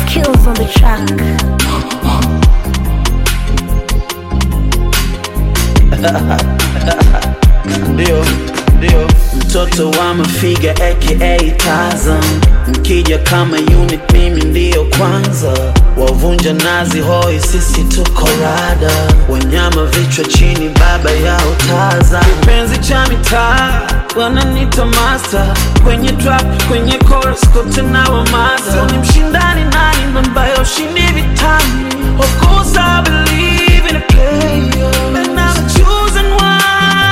Kills on the track. Ndio mtoto wa mafiga aka Tarzan. Mkija kama unit mimi ndio kwanza. Wavunja nazi hoi sisi tuko rada. Wanyama vichwa chini baba yao Tarzan. Kipenzi cha mitaa wananita master. Kwenye trap, kwenye chorus kote na wamaza. So ni mshindani nani nambayo ushindi vitani. Of course I believe in a player, and I'm a chosen one.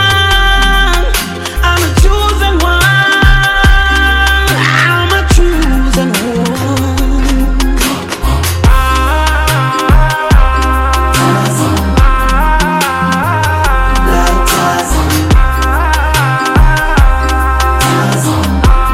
I'm a chosen one. I'm a chosen one. Tarzan. Like Tarzan. Tarzan.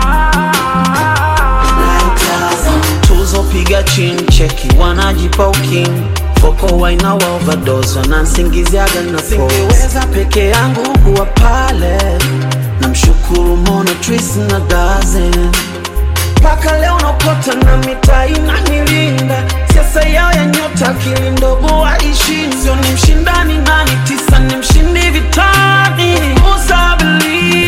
Like Tarzan. Tuzo piga chin cheki wanajipa uking. Foko waina wa overdose wanansingiziaga na singeweza peke yangu kuwa pale. Namshukuru Monatrice na Dazen. Paka leo nakota na mitaa inanilinda. Siasa yao ya nyota akili ndogo waishi. Sio ni mshindani nani tisa ni mshindi vitani. Cause I believe